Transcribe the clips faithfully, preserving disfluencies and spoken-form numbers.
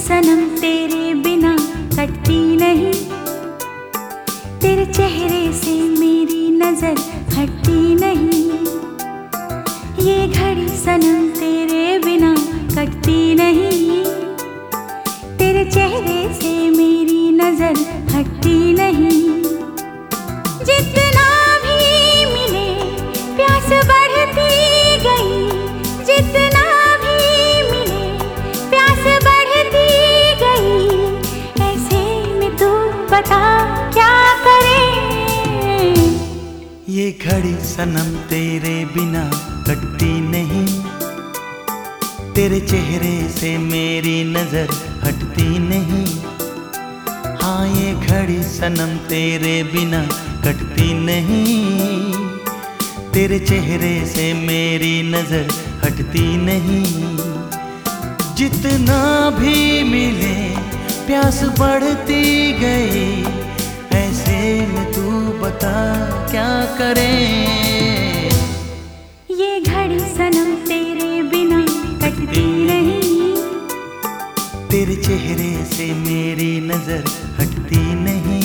सनम तेरे बिना कटती नहीं, तेरे चेहरे से मेरी नजर हटती नहीं। ये घड़ी सनम तेरे बिना कटती नहीं, तेरे चेहरे से मेरी नजर हटती नहीं। जितना भी मिले प्यास बढ़ती गई, जितना भी मिले प्यास बढ़ती गई। ऐसे में तू बता क्या करे। ये घड़ी सनम तेरे बिना कटती नहीं, तेरे चेहरे से मेरी नजर हटती नहीं। हाँ ये घड़ी सनम तेरे बिना कटती नहीं, तेरे चेहरे से मेरी नजर हटती नहीं। जितना भी मिले प्यास बढ़ती गई, ऐसे में तू बता क्या करे। ये घड़ी सनम तेरे बिना कटती नहीं, तेरे चेहरे से मेरी नजर हटती नहीं।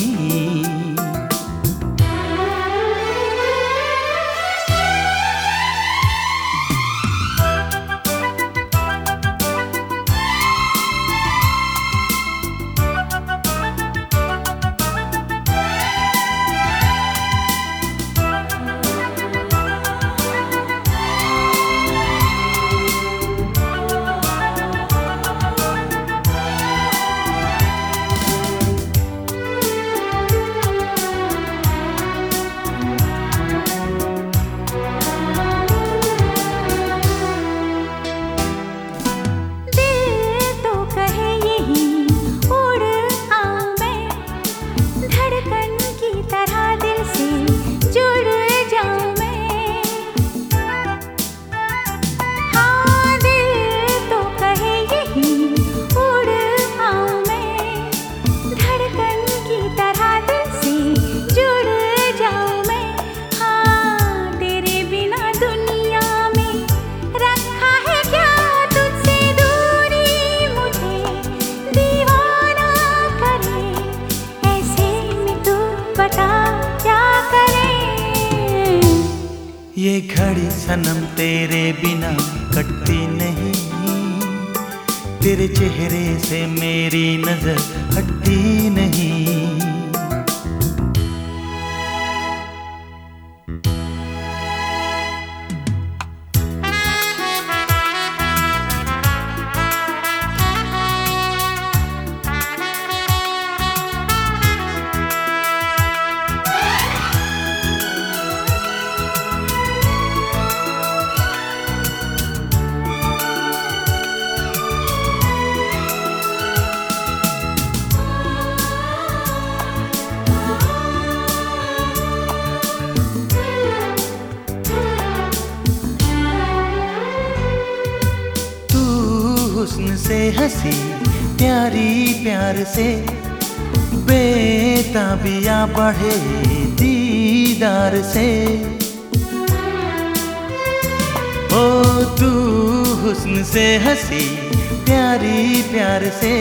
ये घड़ी सनम तेरे बिना कटती नहीं, तेरे चेहरे से मेरी नजर हटती नहीं। हुस्न से हंसी प्यारी प्यार से, बेताबिया बढ़े दीदार से। ओ तू हुस्न से हंसी प्यारी प्यार से,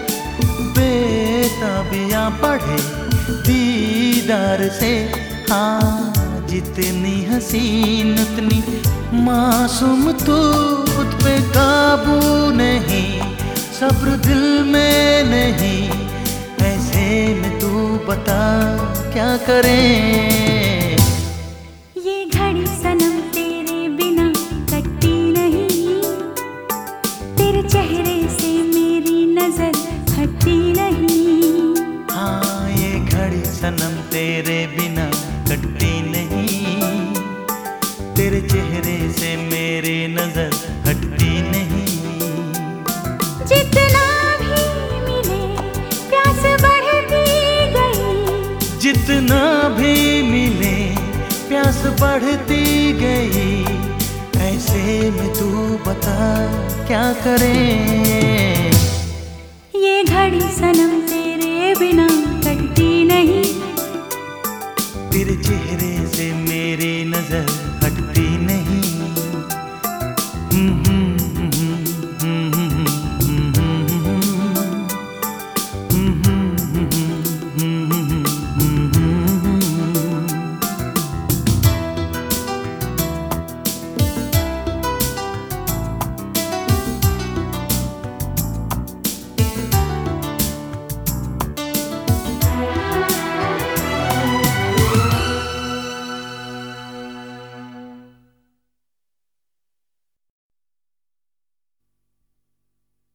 बेताबिया बढ़े दीदार से। हाँ जितनी हसीन उतनी मासूम तू, खुद पे काबू नहीं, सब्र दिल में नहीं। ऐसे में तू बता क्या करें। ये घड़ी सनम तेरे बिना कटती नहीं, तेरे चेहरे से मेरी नजर हटती नहीं। हाँ ये घड़ी सनम तेरे बिना कटती नहीं, तेरे चेहरे से मेरी नजर हटती नहीं। जितना भी मिले प्यास बढ़ती गई, जितना भी मिले प्यास बढ़ती गई। ऐसे में तू बता क्या करें। ये घड़ी सनम तेरे बिना कटती नहीं, तेरे चेहरे से मेरी नजर